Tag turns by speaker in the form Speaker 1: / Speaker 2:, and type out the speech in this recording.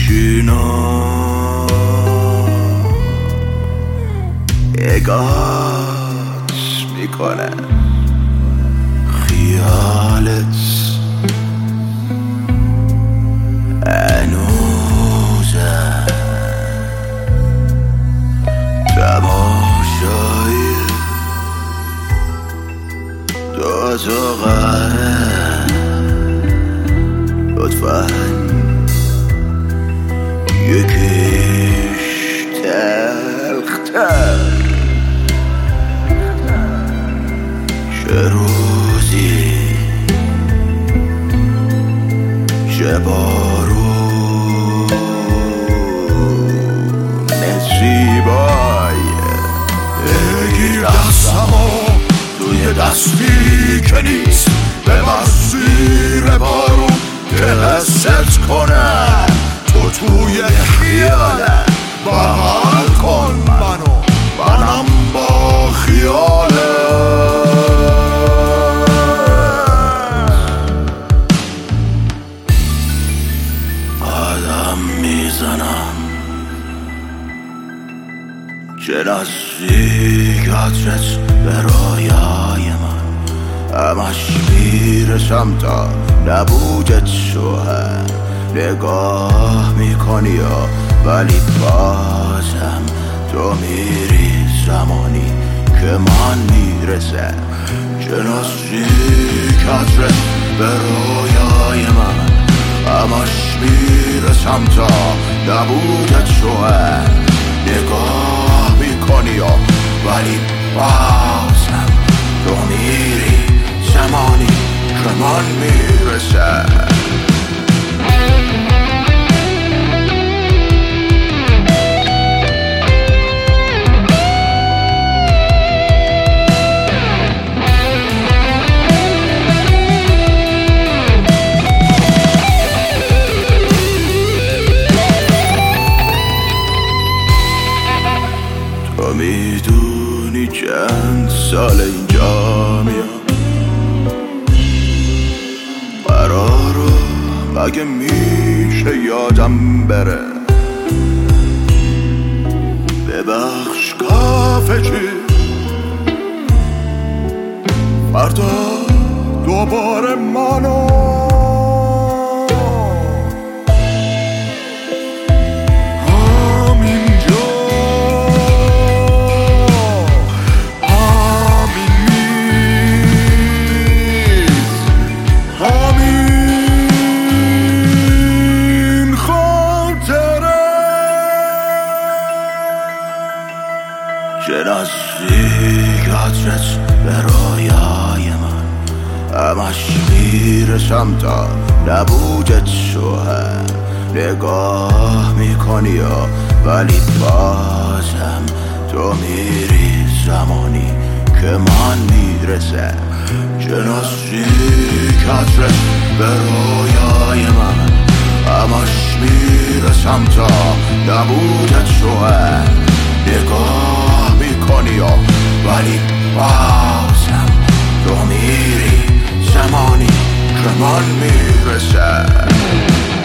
Speaker 1: میشینم نگات میکنم خیالت هنوزم تماشای دو قهره لطفاً یکیش تلختر چه روزی چه بارون زیبای بگیر دستمو توی دستی که نیست به مسیر بارون که حست کنم تو توی خیالت بغل کن منم با خیالت قدم میزنم چه نزدیکتت به رویای من همش میرسم تا نبودت شوهر نگاه میکنی ولی بازم تو میری زمانی که من میرسم چه نزدیکت به رویای من همش میرسم تا نبودت شوهر نگاه میکنی ولی بازم تو میری زمانی که من میرسم تو میدونی چند سال اینجا میام قراره مگه میشه یادم بره ببخش کافه چی فردا دوباره منو چه نزدیکتت به رویای من همش میرسم تا نبودت شوهر نگاه میکنی ولی بازم تو میری زمانی که من میرسم چه نزدیکتت به رویای من همش میرسم تا نبودت شوهر نگاه میکنی ولی بازم تو میری زمانی که من میرسم